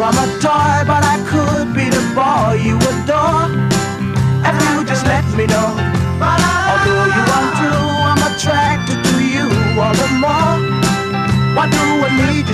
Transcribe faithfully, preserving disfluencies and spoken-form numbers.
I'm a toy, but I could be the boy you adore. If you just let me know. Although you are true, I'm attracted to you all the more. Why do I need you